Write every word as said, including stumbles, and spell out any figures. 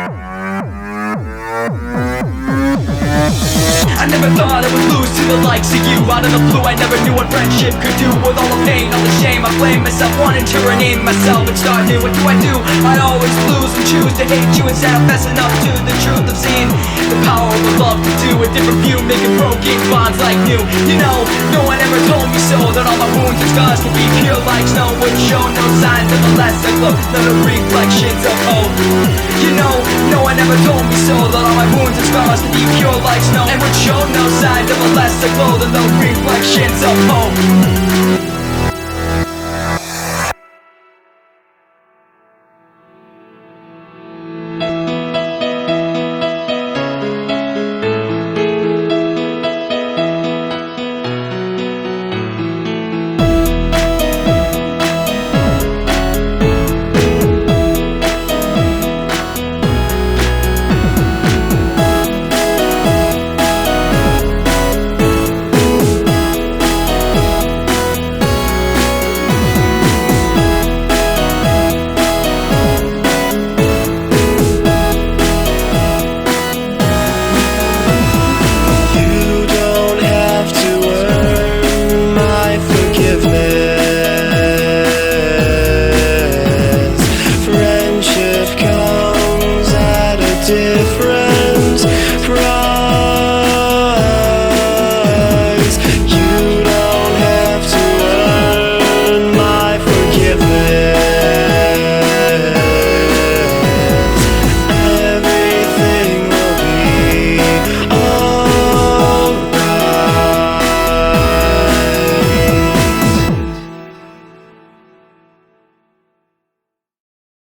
I never thought I would lose to the likes of you. Out of the blue, I never knew what friendship could do. With all the pain, all the shame, I blame myself, wanting to rename myself and start new. What do I do? I always lose and choose to hate you instead of fessing up to the truth of seeing the power of love to do a different view, making broken bonds like new. You know, no one ever told me so, that all my wounds and scars could be pure like snow. Would show no signs of a lesser glow, none of reflections of hope. You know, no one ever told me so, that all my wounds and scars could be pure like snow, and would show no signs of a lesser glow than the reflections of hope.